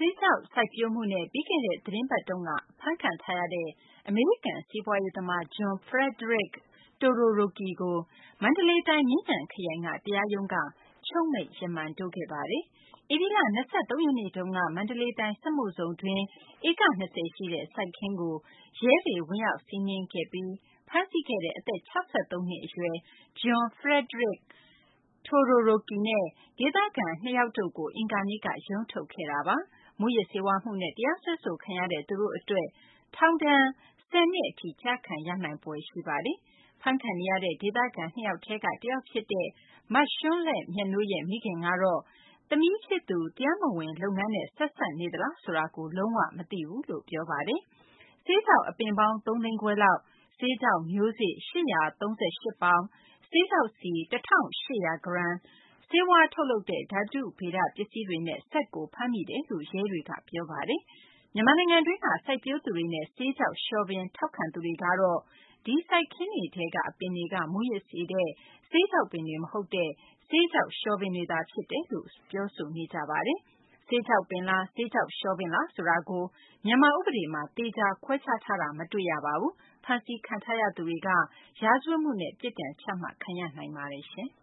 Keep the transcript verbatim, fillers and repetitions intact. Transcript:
ဆေးခြောက်စိုက်ပျိုးမှုနဲ့ပြီးခဲ့တဲ့သီတင်းပတ်တုန်းကဖမ်းခံထားရတဲ့အမေရိကန်စီးပွားရေးသမား John Frederick Todoroki ကိုမန္တလေးတိုင်းမြင်းခြံခရိုင်ကတရားရုံးကချုပ်မိန့်ရမန်တိုးခဲ့ပါတယ်။ဧပြီလ၂၃ရက်နေ့တုန်းကမန္တလေးတိုင်းစက်မှုဇုန်တွင်းဧက၂၀ရှိတဲ့စိုက်ခင်းကိုရဲတွေဝင်ရောက်စီးနင်းခဲ့ပြီးဖမ်းဆီးခဲ့တဲ့အသက်၆၃နှစ်အရွယ် John Frederick Todoroki နဲ့ဒေသခံနှစ်ယောက်တို့ကိုအင်္ဂါနေ့ကရုံးထုတ်ခဲ့တာပါ။မူးယစ်ဆေးဝါးမှုနဲ့တရားစွဲဆိုခံရတဲ့သူတို့အတွက်ထောင်ဒဏ်ဆယ်နှစ်အထိကျခံရနိုင်ဖွယ်ရှိပါတယ်။ဖမ်းခံနေရတဲ့ဒေသခံနှစ်ယောက်ထဲကတယောက်ဖြစ်တဲ့မရွှန်းလဲ့မြတ်နိုးရဲ့မိခင်ကတော့သမီးဖြစ်သူတရားမဝင်လုပ်ငန်းနဲ့ဆက်စပ်နေသလားဆိုတာကိုလုံးဝမသိဘူးလို့ပြောပါတယ်။ဆေးခြောက်အပင်ပေါင်းသုံးသိန်းခွဲလောက်ဆေးခြောက်မျိုးစေ့၈၃၈ပေါင်ဆေးခြောက်ဆီ၁၈၀၀ဂရမ်ဆေးဝါးထုတ်လုပ်တဲ့ဓာတုဗေဒပစ္စည်းတွေနဲ့ဆက်ကိုဖမ်းမိတယ်လို့ရဲတွေကပြောပါတယ်။မြန်မာနိုင်ငံတွင်းကစိုက်ပျိုးသူတွေနဲ့ဆေးခြောက်လျှော်ပင်ထောက်ခံသူတွေကတော့ဒီစိုက်ခင်းတွေထဲကအပင်တွေကမူးယစ်စေတဲ့ဆေးခြောက်ပင်တွေမဟုတ်တဲ့ဆေးခြောက်လျှော်ပင်တွေသာဖြစ်တယ်လို့ပြောဆိုနေကြပါတယ်။ဆေးခြောက်ပင်လားဆေးခြောက်လျှော်ပင်လားဆိုတာကိုမြန်မာဥပဒေမှာသေချာခွဲခြားထားတာမတွေ့ရပါဘူး။ဖမ်းဆီးခံထားရသူတွေကရာဇဝတ်မှုနဲ့ပြစ်ဒဏ်ချမှတ်ခံရနိုင်ပါတယ်ရှင်။